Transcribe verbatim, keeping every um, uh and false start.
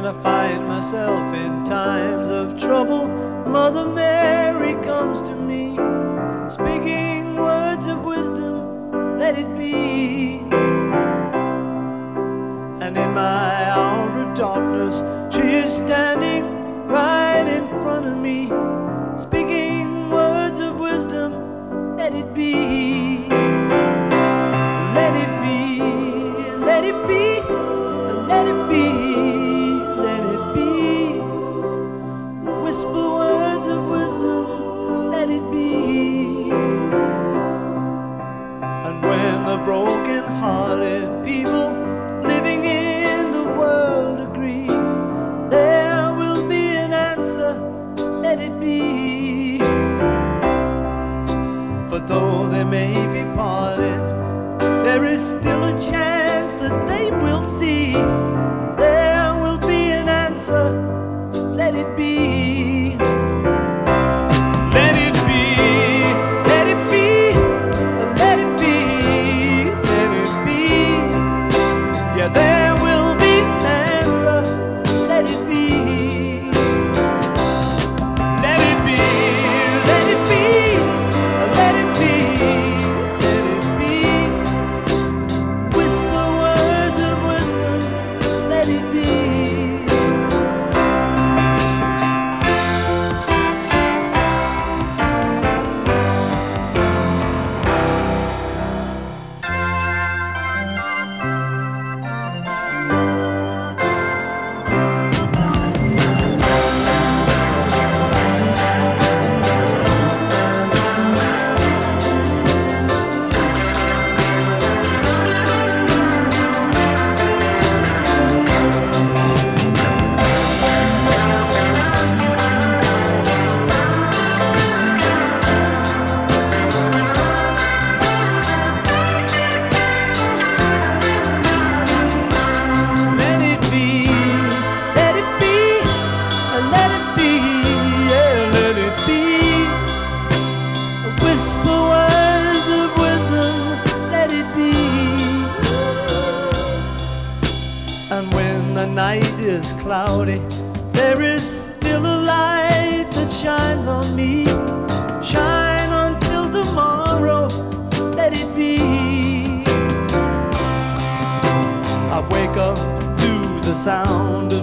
I find myself in times of trouble, Mother Mary comes to me, speaking words of wisdom, let it be. And in my hour of darkness, she is standing right in front of me, speaking words of wisdom, let it be. Let it be, let it be, let it be, let it be. Whisper words of wisdom, let it be. And when the broken-hearted people living in the world agree, there will be an answer, let it be. For though they may be parted, there is still a chance that they will see. There will be an answer, let it be. Let it be, let it be, let it be, let it be. Yeah, there will be an answer, let it be. Let it be, let it be, let it be, let it be. Whisper words of wisdom, let it be. And when the night is cloudy, there is still a light that shines on me. Shine until tomorrow, let it be. I wake up to the sound